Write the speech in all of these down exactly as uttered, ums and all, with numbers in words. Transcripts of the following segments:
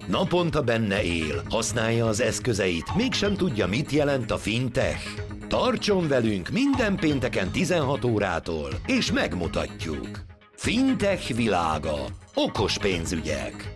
Naponta benne él, használja az eszközeit, mégsem tudja, mit jelent a fintech. Tartson velünk minden pénteken tizenhat órától, és megmutatjuk. Fintech világa. Okos pénzügyek.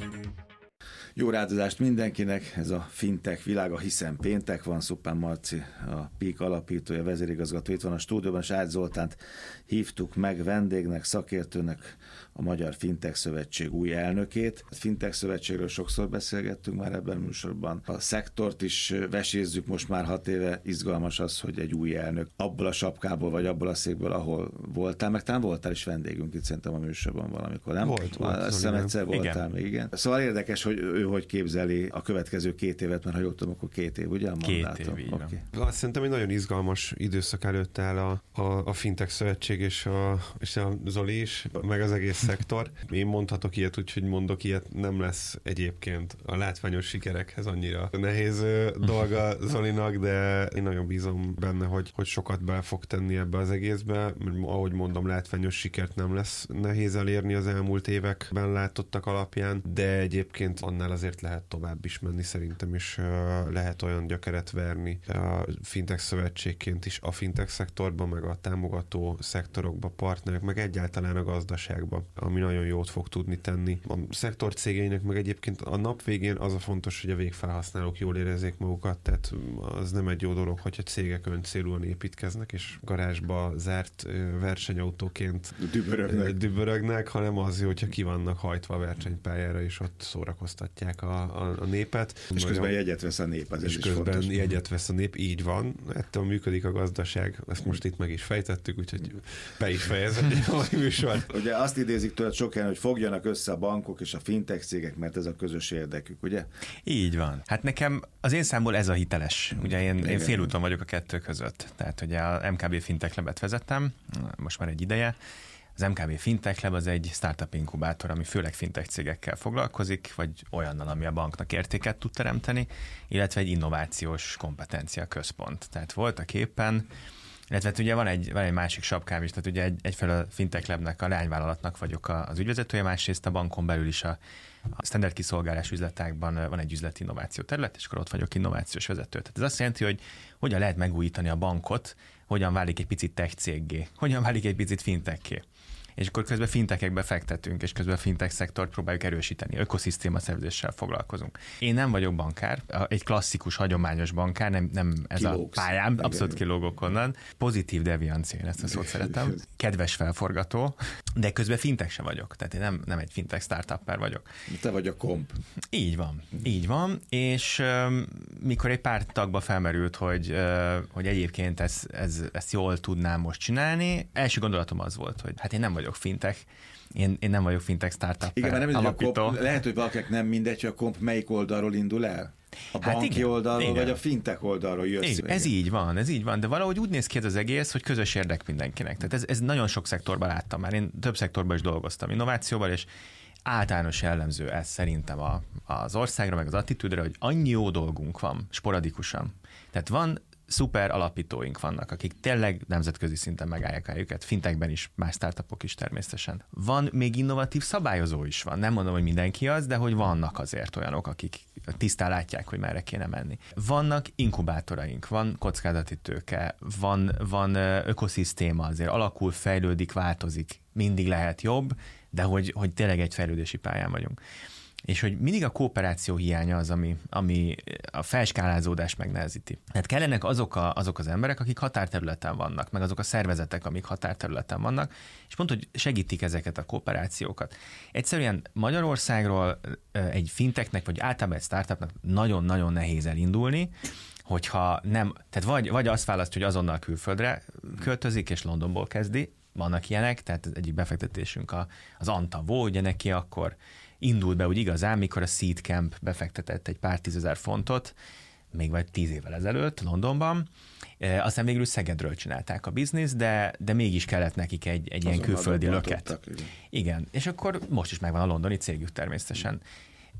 Jó rádozást mindenkinek, ez a fintech világa, hiszen péntek van. Szupán Marci, a Peak alapítója, vezérigazgató itt van a stúdióban, és Ács Zoltánt hívtuk meg vendégnek, szakértőnek, a Magyar Fintech Szövetség új elnökét. A Fintech Szövetségről sokszor beszélgettünk már ebben a műsorban. A szektort is vesézzük most már hat éve, izgalmas az, hogy egy új elnök abból a sapkából, vagy abból a székből, ahol voltál, meg talán voltál is vendégünk itt szerintem a műsorban valamikor, nem? Volt, volt. Azt hiszem egyszer voltál igen. még, igen. Szóval érdekes, hogy ő hogy képzeli a következő két évet, mert ha jól tudom, akkor két év, ugye? A két év, így okay. Azt szerintem egy nagyon izgalmas időszak előtt áll a, a, a Fintech Szövetség és a, és a Zoli is, meg az egész szektor. Én mondhatok ilyet, úgyhogy mondok ilyet, nem lesz egyébként a látványos sikerekhez annyira nehéz dolga Zolinak, de én nagyon bízom benne, hogy, hogy sokat be fog tenni ebbe az egészbe. Ahogy mondom, látványos sikert nem lesz nehéz elérni az elmúlt években látottak alapján, de egyébként annál azért lehet tovább is menni szerintem, és lehet olyan gyökeret verni a Fintech Szövetségként is a fintech szektorban, meg a támogató szektorokba, partnerek, meg egyáltalán a gazdaságban, ami nagyon jót fog tudni tenni. A szektor cégeinek meg egyébként a nap végén az a fontos, hogy a végfelhasználók jól érezzék magukat, tehát az nem egy jó dolog, hogyha cégek öncélúan építkeznek, és garázsba zárt versenyautóként dübörögnek. dübörögnek, hanem az jó, hogyha ki vannak hajtva a versenypályára, és ott szórakoztatják a, a, a népet. És közben nagyon, jegyet vesz a nép, ez és is közben fontos. jegyet vesz a nép, így van. Ettől működik a gazdaság, ezt most itt meg is fejtettük, úgyhogy be is fejezem a műsort. Ugye azt idézik tőled sokan, hogy fogjanak össze a bankok és a fintech cégek, mert ez a közös érdekük, ugye? Így van. Hát nekem az én számból ez a hiteles. Ugye én, én félúton vagyok a kettő között. Tehát ugye a em ká bé Fintech Labet vezettem, most már egy ideje. Az em ká bé Fintech Lab az egy startup inkubátor, ami főleg fintech cégekkel foglalkozik, vagy olyannal, ami a banknak értéket tud teremteni, illetve egy innovációs kompetencia központ. Tehát voltak éppen, illetve ugye van egy, van egy másik sapkám is, tehát ugye egy, egyfelől a Fintech Labnek, a leányvállalatnak vagyok az ügyvezetője, másrészt a bankon belül is a, a standard kiszolgálás üzletágban van egy üzleti innováció terület, és akkor ott vagyok innovációs vezető. Tehát ez azt jelenti, hogy hogyan lehet megújítani a bankot, hogyan válik egy picit tech céggé, hogyan válik egy picit fintechké. És akkor közben fintechekbe fektetünk, és közben a fintech szektort próbáljuk erősíteni, ökoszisztéma szervezéssel foglalkozunk. Én nem vagyok bankár, egy klasszikus, hagyományos bankár, nem, nem ez Kilógsz. A pályám, abszolút kilógok onnan. Pozitív deviancia, én ezt a szót szeretem. Kedves felforgató, de közben fintech sem vagyok, tehát én nem, nem egy fintech startupper vagyok. Te vagy a komp. Így van, így van, és um, mikor egy pár tagba felmerült, hogy, uh, hogy egyébként ez, ez, ezt jól tudnám most csinálni, első gondolatom az volt, hogy hát én nem vagyok fintech, én, én nem vagyok fintech startup. Igen, mert nem mindegy, a komp, lehet, hogy valakinek nem mindegy, hogy a komp melyik oldalról indul el? A hát banki igen, oldalról, igen. vagy a fintech oldalról jössz? Igen, ez így van, ez így van, de valahogy úgy néz ki ez az egész, hogy közös érdek mindenkinek. Tehát ez, ez nagyon sok szektorban láttam már. Én több szektorban is dolgoztam innovációval, és általános jellemző ez szerintem a, az országra, meg az attitűdre, hogy annyi jó dolgunk van, sporadikusan. Tehát van szuper alapítóink vannak, akik tényleg nemzetközi szinten megállják el őket, fintechben is, más startupok is természetesen. Van még innovatív szabályozó is van, nem mondom, hogy mindenki az, de hogy vannak azért olyanok, akik tisztán látják, hogy merre kéne menni. Vannak inkubátoraink, van kockázati tőke, van, van ökoszisztéma, azért alakul, fejlődik, változik, mindig lehet jobb, de hogy, hogy tényleg egy fejlődési pályán vagyunk. És hogy mindig a kooperáció hiánya az, ami, ami a felskálázódást megnehezíti. Tehát kellenek azok, a, azok az emberek, akik határterületen vannak, meg azok a szervezetek, amik határterületen vannak, és pont, hogy segítik ezeket a kooperációkat. Egyszerűen Magyarországról egy fintechnek, vagy általában egy startupnak nagyon-nagyon nehéz elindulni, hogyha nem, tehát vagy, vagy azt választ, hogy azonnal külföldre költözik, és Londonból kezdi, vannak ilyenek, tehát egyik befektetésünk a, az Antavo, ugye neki akkor indult be úgy igazán, mikor a Seed Camp befektetett egy pár tízezer fontot, még vagy tíz évvel ezelőtt Londonban. E, aztán végül Szegedről csinálták a bizniszt, de, de mégis kellett nekik egy, egy ilyen külföldi löket. Igen. igen, és akkor most is megvan a londoni cégük természetesen.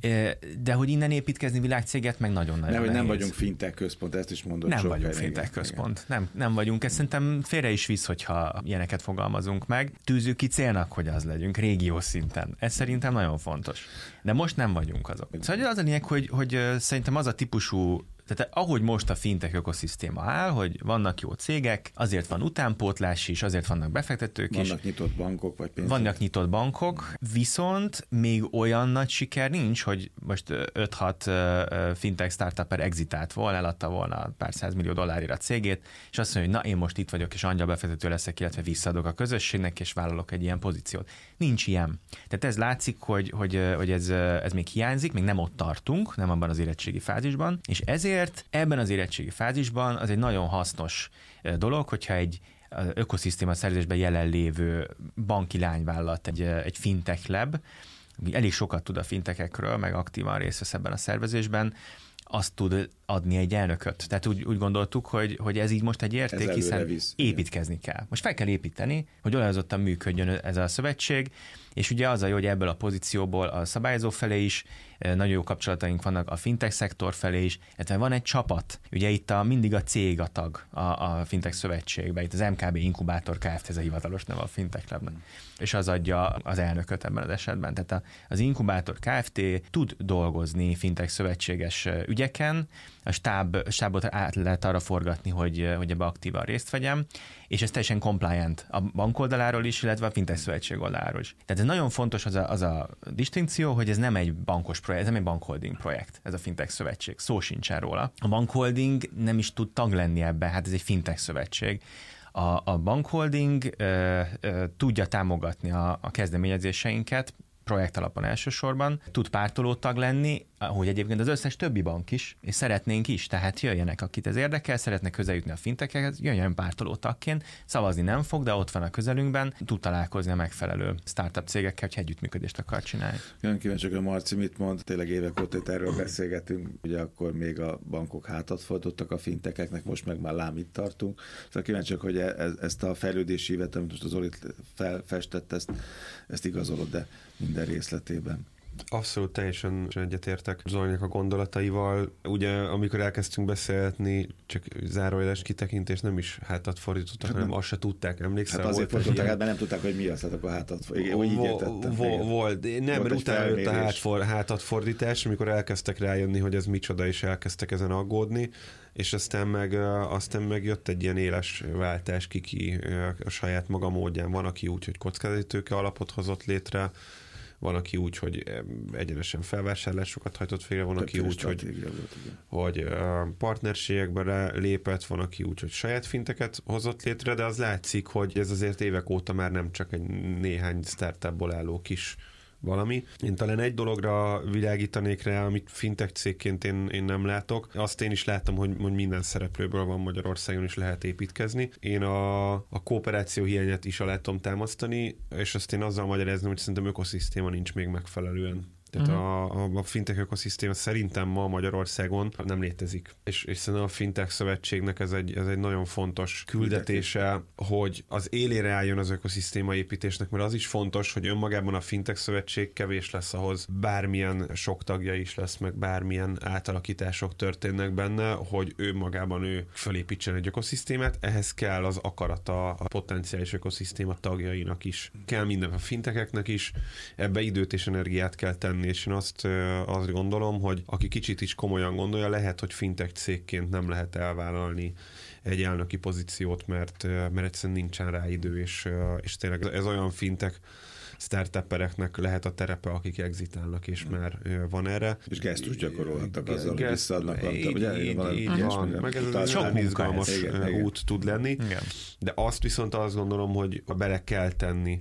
De hogy innen építkezni világcéget, meg nagyon-nagyon nehéz. nehéz. Nem vagyunk fintech központ, ezt is mondod. Nem vagyunk fintech központ. Nem, nem vagyunk. Ez szerintem félre is visz, hogyha ilyeneket fogalmazunk meg. Tűzzük ki célnak, hogy az legyünk régiós szinten. Ez szerintem nagyon fontos. De most nem vagyunk azok. Szóval az a lényeg, hogy, hogy szerintem az a típusú, tehát ahogy most a fintech ökoszisztéma áll, hogy vannak jó cégek, azért van utánpótlás is, azért vannak befektetők vannak is. Vannak nyitott bankok, vagy pénzek. Vannak nyitott bankok, viszont még olyan nagy siker nincs, hogy most öt-hat fintech startupper exitált volna, eladta volna pár százmillió dollárira a cégét, és azt mondja, hogy na én most itt vagyok, és angyalbefektető leszek, illetve visszaadok a közösségnek, és vállalok egy ilyen pozíciót. Nincs ilyen. Tehát ez látszik, hogy, hogy, hogy ez, ez még hiányzik, még nem ott tartunk, nem abban az érettségi fázisban, és ezért ebben az érettségi fázisban az egy nagyon hasznos dolog, hogyha egy ökoszisztéma szerzésben jelenlévő banki lányvállalat, egy, egy fintech lab, elég sokat tud a fintechekről, meg aktívan részt vesz ebben a szervezésben, azt tud adni egy elnököt. Tehát úgy, úgy gondoltuk, hogy, hogy ez így most egy érték, ez hiszen visz, építkezni igen. kell. Most fel kell építeni, hogy olajozottan működjön ez a szövetség, és ugye az a jó, hogy ebből a pozícióból a szabályozó felé is nagyon jó kapcsolataink vannak, a fintech szektor felé is, illetve van egy csapat. Ugye itt a, mindig a cég a tag a, a fintech szövetségben, itt az em ká bé Inkubátor Kft. Ez a hivatalos neve a fintech labnak, és az adja az elnököt ebben az esetben. Tehát a, az Inkubátor Kft. Tud dolgozni fintech szövetséges ügyeken, a stáb, stábot át lehet arra forgatni, hogy, hogy ebbe aktívan részt vegyem, és ez teljesen compliant a bank oldaláról is, illetve a fintech szövetség oldaláról is. Tehát ez nagyon fontos az a, az a distinkció, hogy ez nem egy bankos projekt, ez nem egy bankholding projekt, ez a fintech szövetség. Szó sincsen róla. A bankholding nem is tud tag lenni ebbe, hát ez egy fintech szövetség. A, a bankholding ö, ö, tudja támogatni a, a kezdeményezéseinket, projekt alapon elsősorban, tud pártoló tag lenni, ahogy egyébként az összes többi bank is, és szeretnénk is, tehát jöjjenek, akit ez érdekel, szeretnek közeljutni a fintechekhez, jöjjön pártoló tagként, szavazni nem fog, de ott van a közelünkben, tud találkozni a megfelelő startup cégekkel, hogy együttműködést akar csinálni. Nagyon kíváncsiak, a Marci mit mond, tényleg évek óta itt erről beszélgetünk, ugye akkor még a bankok hátat fordítottak a fintecheknek, most meg már lám itt tartunk. Szóval kíváncsiak, hogy e- ezt a fejlődési évet, amit most az Zoli felfestett, ezt, ezt igazolod, de minden részletében. Abszolút teljesen egyetértek Zolinak a gondolataival. Ugye, amikor elkezdtünk beszélni, csak zárójeles kitekintés, nem is hátat fordítottak, hát hanem azt se tudták, emlékszem. Hát azért fordítottak, hát, mert nem tudták, hogy mi az, hát akkor hátat fordítottak. Így értettem. Volt, nem, mert utána jött a hátfor, hátat fordítás, amikor elkezdtek rájönni, hogy ez micsoda, és elkezdtek ezen aggódni, és aztán meg, aztán meg jött egy ilyen éles váltás, kiki a saját maga módján. Van, aki úgy, hogy kockázati tőke alapot hozott létre, van, aki úgy, hogy egyenesen felvásárlásokat hajtott félre, van, aki úgy, hogy, hogy partnerségekbe lépett, van, aki úgy, hogy saját finteket hozott létre, de az látszik, hogy ez azért évek óta már nem csak egy néhány startupból álló kis valami. Én talán egy dologra világítanék rá, amit fintech cégként én, én nem látok. Azt én is láttam, hogy, hogy minden szereplőből van Magyarországon is lehet építkezni. Én a, a kooperáció hiányát is alá tudom támasztani, és azt én azzal magyarázni, hogy szerintem ökoszisztéma nincs még megfelelően. Tehát uh-huh. a, a fintech ökoszisztéma szerintem ma Magyarországon nem létezik. És, és szerintem a fintech szövetségnek ez egy, ez egy nagyon fontos küldetése, hogy az élére álljon az ökoszisztéma építésnek, mert az is fontos, hogy önmagában a fintech szövetség kevés lesz ahhoz, bármilyen sok tagja is lesz, meg bármilyen átalakítások történnek benne, hogy ő magában ő felépítsen egy ökoszisztémát, ehhez kell az akarata a potenciális ökoszisztéma tagjainak is. Kell minden a fintecheknek is, ebbe időt és energiát kell tenni, és én azt, azt gondolom, hogy aki kicsit is komolyan gondolja, lehet, hogy fintech cégként nem lehet elvállalni egy elnöki pozíciót, mert, mert egyszerűen nincsen rá idő, és, és tényleg ez olyan fintech startuppereknek lehet a terepe, akik exitálnak, és már van erre. És gesztus gyakorolhattak azzal, hogy visszaadnak. Így, így, így van, meg ez sok izgalmas út tud lenni, igen. De azt viszont azt gondolom, hogy bele kell tenni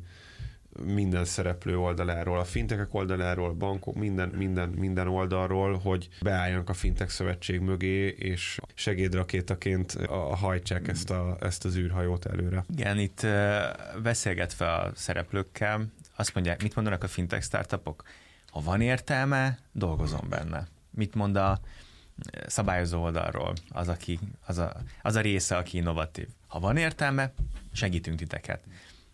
minden szereplő oldaláról, a fintechek oldaláról, a bankok, minden, minden, minden oldalról, hogy beálljanak a fintech szövetség mögé, és segédrakétaként hajtsák ezt, a, ezt az űrhajót előre. Igen, itt beszélgetve a szereplőkkel, azt mondják, mit mondanak a fintech startupok? Ha van értelme, dolgozom benne. Mit mond a szabályozó oldalról az, aki, az, a, az a része, aki innovatív? Ha van értelme, segítünk titeket.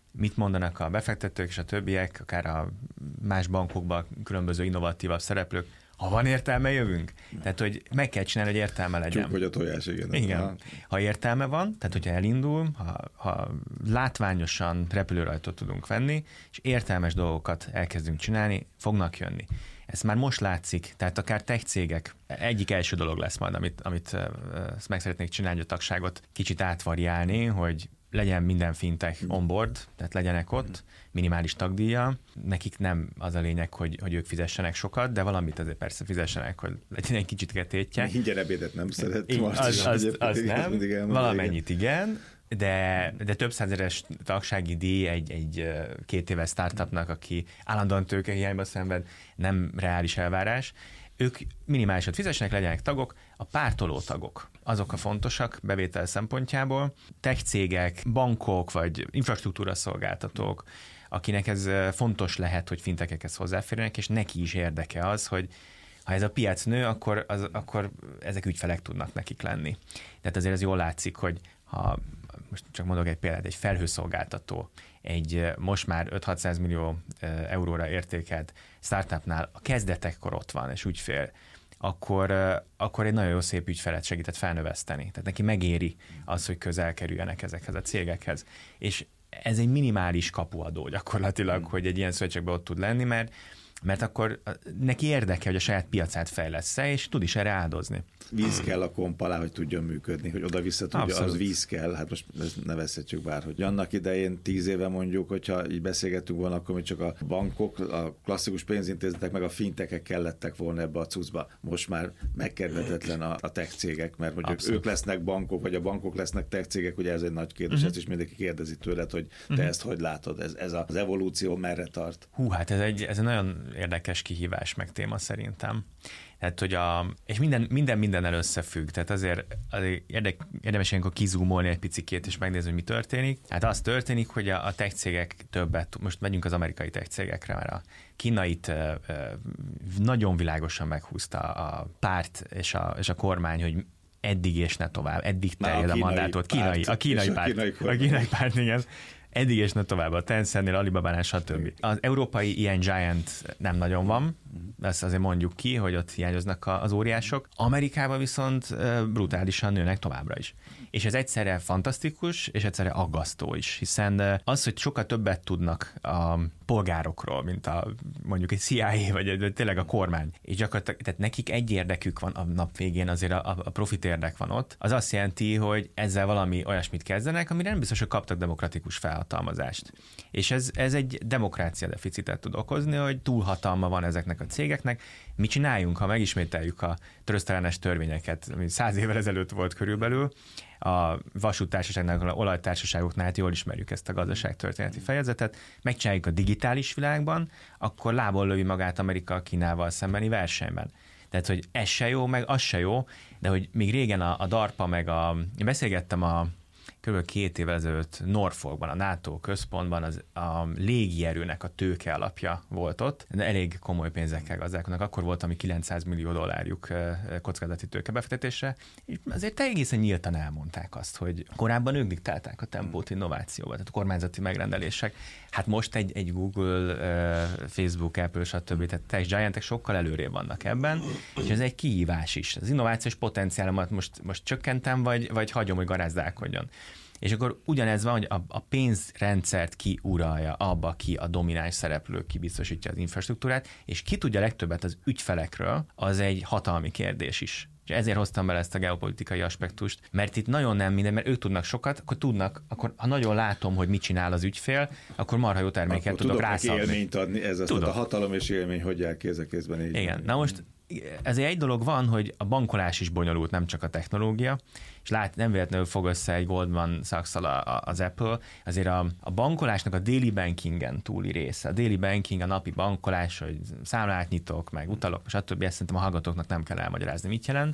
mit mondanak a befektetők és a többiek, akár a más bankokban különböző innovatívabb szereplők, ha van értelme, jövünk. Tehát, hogy meg kell csinálni, hogy értelme legyen. Csuk, hogy a tojás, igen. Igen. Ha. ha értelme van, tehát hogyha elindul, ha, ha látványosan repülőrajtot tudunk venni, és értelmes dolgokat elkezdünk csinálni, fognak jönni. Ez már most látszik, tehát akár tech cégek, egyik első dolog lesz majd, amit, amit ezt meg szeretnék csinálni, a tagságot kicsit átvariálni, hogy legyen minden fintech onboard, tehát legyenek ott, minimális tagdíja. Nekik nem az a lényeg, hogy, hogy ők fizessenek sokat, de valamit azért persze fizessenek, hogy legyen egy kicsit tétje. Ingyen ebédet nem szeret. Én, Most az, is, az, az, az nem, elmond, valamennyit igen, de, de több százeres tagsági díj egy, egy két éves startupnak, aki állandóan tőkehiányba szenved, nem reális elvárás. Ők minimálisat fizessenek, legyenek tagok, a pártoló tagok, azok a fontosak bevétel szempontjából. Tech cégek, bankok vagy infrastruktúra szolgáltatók, akinek ez fontos lehet, hogy fintekekhez hozzáférjenek, és neki is érdeke az, hogy ha ez a piac nő, akkor, az, akkor ezek ügyfelek tudnak nekik lenni. Tehát azért ez jól látszik, hogy ha most csak mondok egy példát, egy felhőszolgáltató, egy most már öt-hatszáz millió euróra értékelt startupnál a kezdetekkor ott van, és ügyfél, akkor, akkor egy nagyon jó szép ügyfelet segített felnöveszteni. Tehát neki megéri az, hogy közel kerüljenek ezekhez a cégekhez. És ez egy minimális kapuadó gyakorlatilag, hogy egy ilyen szövetségben ott tud lenni, mert mert akkor neki érdeke, hogy a saját piacát fejlessze, és tud is erre áldozni. Víz kell a komp alá, hogy tudjon működni, hogy oda-vissza tudja, Abszolút. Az víz kell. Hát most nevezhetjük bárhogy. Annak idején tíz éve mondjuk, hogyha így beszélgettünk volna, akkor mi csak a bankok, a klasszikus pénzintézetek, meg a fintekek kellettek volna ebbe a cuccba. Most már megkerülhetetlen a, a tech cégek, mert hogy ők lesznek bankok, vagy a bankok lesznek tech cégek, ugye ez egy nagy kérdés, uh-huh. ezt is mindenki kérdezi tőled, hogy te uh-huh. ezt hogy látod, ez, ez az evolúció merre tart? Hú, hát ez egy, ez egy nagyon érdekes kihívás meg téma szerintem. Tehát, hogy a, és minden, minden mindennel összefügg, tehát azért, azért érdek, érdemes ilyenkor kizúmolni egy picikét, és megnézni, hogy mi történik. Hát az történik, hogy a, a tech cégek többet, most megyünk az amerikai tech cégekre, mert a kínait ö, ö, nagyon világosan meghúzta a párt és a, és a kormány, hogy eddig és ne tovább, eddig terjed a, a mandátot. Kínai, a kínai párt. A kínai, a kínai párt, igen. Eddig és ne tovább, a Tencentnél, Alibabánál, stb. Az európai ilyen giant nem nagyon van, ezt azért mondjuk ki, hogy ott hiányoznak az óriások. Amerikában viszont brutálisan nőnek továbbra is. És ez egyszerre fantasztikus, és egyszerre aggasztó is, hiszen az, hogy sokkal többet tudnak a polgárokról, mint a mondjuk egy C I A, vagy tényleg a kormány, és gyakorlatilag tehát nekik egy érdekük van a nap végén, azért a, a profit érdek van ott, az azt jelenti, hogy ezzel valami olyasmit kezdenek, amire nem biztos, hogy kaptak demokratikus felhatalmazást. És ez, ez egy demokrácia deficitet tud okozni, hogy túlhatalma van ezeknek a cégeknek. Mit csináljunk, ha megismételjük a trösztelenes törvényeket, ami száz évvel ezelőtt volt körülbelül, a vasúttársaságnak, a olajtársaságoknál, hát jól ismerjük ezt a gazdaságtörténeti fejezetet, megcsináljuk a digitális világban, akkor lából lövi magát Amerika a Kínával szembeni versenyben. Tehát, hogy ez se jó, meg az se jó, de hogy még régen a, a DARPA, meg a... Én beszélgettem a kb. két évvel ezelőtt Norfolkban, a NATO központban az, a légierőnek a tőke alapja volt ott, de elég komoly pénzekkel gazdálkodnak. Akkor volt, ami kilencszáz millió dollárjuk kockázati tőkebefektetésre, és azért egészen nyíltan elmondták azt, hogy korábban ők diktálták a tempót innovációba, tehát a kormányzati megrendelések. Hát most egy, egy Google, Facebook, Apple, stb. Tehát tech giantek sokkal előrébb vannak ebben, és ez egy kihívás is. Az innovációs potenciálomat most, most csökkentem, vagy, vagy hagyom, hogy garázdálkodjon. És akkor ugyanez van, hogy a, a pénzrendszert ki uralja, abba ki a domináns szereplő, ki biztosítja az infrastruktúrát, és ki tudja legtöbbet az ügyfelekről, az egy hatalmi kérdés is. És ezért hoztam bele ezt a geopolitikai aspektust, mert itt nagyon nem minden, mert ők tudnak sokat, akkor tudnak, akkor ha nagyon látom, hogy mit csinál az ügyfél, akkor marha jó terméket tudok, tudok rászabni. Élményt adni, ez az, a hatalom és élmény, hogy jár kéz a kézben így. Igen, na most ezért egy dolog van, hogy a bankolás is bonyolult, nem csak a technológia, és lát, nem véletlenül fog össze egy Goldman Sachs-szal az Apple, azért a, a bankolásnak a daily bankingen túli része. A daily banking, a napi bankolás, hogy számlát nyitok, meg utalok, stb. Ezt szerintem a hallgatóknak nem kell elmagyarázni, mit jelent.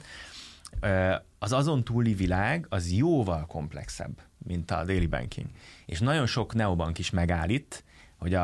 Az azon túli világ az jóval komplexebb, mint a daily banking. És nagyon sok neobank is megáll itt, hogy a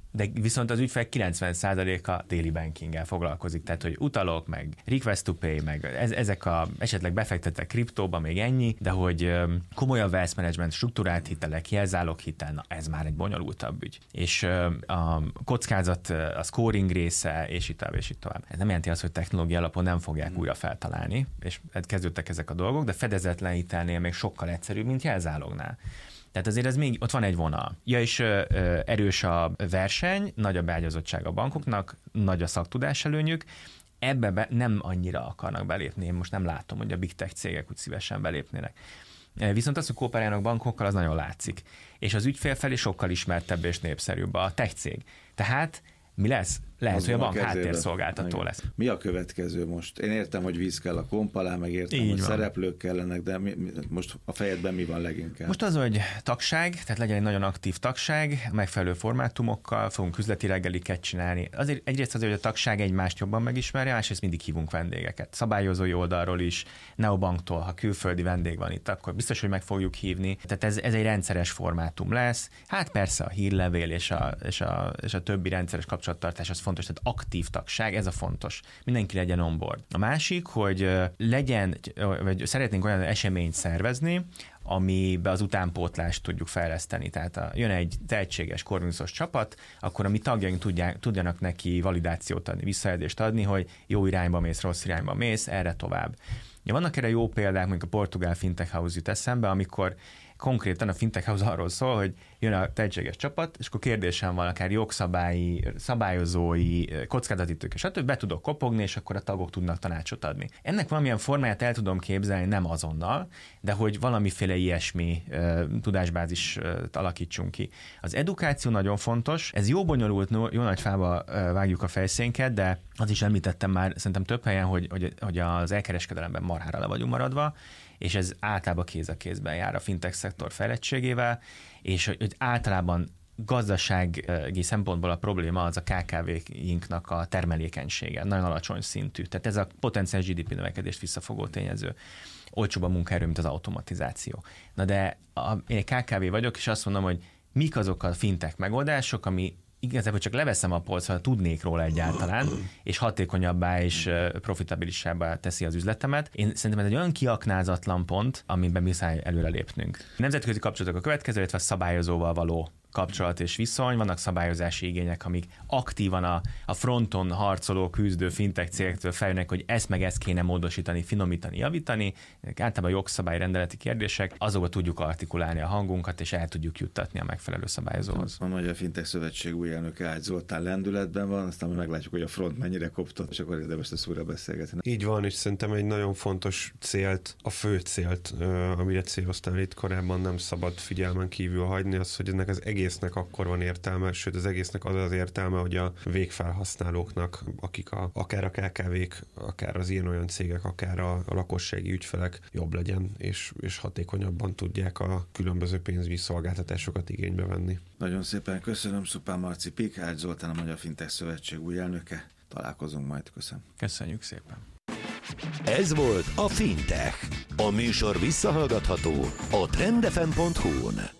De viszont az ügyfelek kilencven százaléka daily bankinggel foglalkozik, tehát hogy utalok, meg request to pay, meg ez, ezek a esetleg befektettek kriptóba, még ennyi, de hogy komolyabb wealth management, struktúrált hitelek, jelzálog hitel, na ez már egy bonyolultabb ügy. És a kockázat, a scoring része, és itt tovább, és itt tovább. Ez nem jelenti azt, hogy technológia alapon nem fogják hmm. újra feltalálni, és kezdődtek ezek a dolgok, de fedezetlen hitelnél még sokkal egyszerűbb, mint jelzálognál. Tehát azért ez még, ott van egy vonal. Ja, és ö, ö, erős a verseny, nagy a beágyazottság a bankoknak, nagy a szaktudás előnyük, ebbe be nem annyira akarnak belépni. Én most nem látom, hogy a big tech cégek úgy szívesen belépnének. Viszont az, hogy kooperálnak bankokkal, az nagyon látszik. És az ügyfél felé sokkal ismertebb és népszerűbb a tech cég. Tehát mi lesz? Lehet, az hogy a bank háttérszolgáltató lesz. Mi a következő most? Én értem, hogy víz kell a komp alá, meg értem, így hogy van. Szereplők kellenek, de mi, mi, most a fejedben mi van leginkább? Most az, hogy tagság, tehát legyen egy nagyon aktív tagság, megfelelő formátumokkal, fogunk üzleti reggeliket csinálni. Azért egyrészt azért, hogy a tagság egymást jobban megismerje, másrészt mindig hívunk vendégeket. Szabályozói oldalról is, Neobanktól, ha külföldi vendég van itt, akkor biztos, hogy meg fogjuk hívni. Tehát ez, ez egy rendszeres formátum lesz. Hát persze a hírlevél és a, és a, és a többi rendszeres kapcsolattartás az fontos, tehát aktív tagság, ez a fontos. Mindenki legyen on board. A másik, hogy legyen, vagy szeretnénk olyan eseményt szervezni, amiben az utánpótlást tudjuk fejleszteni. Tehát a, jön egy tehetséges korvinuszos csapat, akkor a mi tagjaink tudják, tudjanak neki validációt adni, visszajelzést adni, hogy jó irányba mész, rossz irányba mész, erre tovább. Ja, vannak erre jó példák, mondjuk a portugál Fintech House jut eszembe, amikor konkrétan a Fintech House arról szól, hogy jön a tehetséges csapat, és akkor kérdésem van, akár jogszabályi, szabályozói, kockázatítők, és stb. Be tudok kopogni, és akkor a tagok tudnak tanácsot adni. Ennek valamilyen formáját el tudom képzelni, nem azonnal, de hogy valamiféle ilyesmi uh, tudásbázist uh, alakítsunk ki. Az edukáció nagyon fontos, ez jó bonyolult, jó nagy fába uh, vágjuk a fejszénket, de az is említettem már szerintem több helyen, hogy, hogy, hogy az elkereskedelemben marhára le vagyunk maradva, és ez általában kéz a kézben jár a fintech szektor fejlettségével, és hogy általában gazdasági szempontból a probléma az a ká ká vé-inknak a termelékenysége, nagyon alacsony szintű. Tehát ez a potenciális gé dé pé növekedést visszafogó tényező. Olcsóbb a munkaerő, mint az automatizáció. Na de a, én egy ká ká vé vagyok, és azt mondom, hogy mik azok a fintech megoldások, ami igazából csak leveszem a polcra, tudnék róla egyáltalán, és hatékonyabbá és profitabilisábbá teszi az üzletemet. Én szerintem ez egy olyan kiaknázatlan pont, amiben muszáj előre lépnünk. Nemzetközi kapcsolatok a következő, illetve a szabályozóval való kapcsolat és viszony, vannak szabályozási igények, amik aktívan a, a fronton harcoló, küzdő fintech cégektől feljönnek, hogy ezt meg ezt kéne módosítani, finomítani, javítani. Általában jogszabály rendeleti kérdések, azokba tudjuk artikulálni a hangunkat, és el tudjuk juttatni a megfelelő szabályozóhoz. A Magyar Fintech Szövetség új elnöke Ács Zoltán lendületben van, aztán meglátjuk, hogy a front mennyire koptott, és akkor érdemes ezt újra beszélgetni. Így van, és szerintem egy nagyon fontos célt, a fő célt, amire céloztál itt korábban, nem szabad figyelmen kívül hagyni, az, hogy ennek az egésznek akkor van értelme, sőt az egésznek az az értelme, hogy a végfelhasználóknak, akik a, akár a ká ká vék, akár az ilyen-olyan cégek, akár a, a lakossági ügyfelek jobb legyen, és, és hatékonyabban tudják a különböző pénzügyi szolgáltatásokat igénybe venni. Nagyon szépen köszönöm, Szupán Marci Pik, Ács Zoltán, a Magyar Fintech Szövetség új elnöke. Találkozunk majd, köszönöm. Köszönjük szépen. Ez volt a Fintech. A műsor visszahallgatható a trend ef em pont hu-n.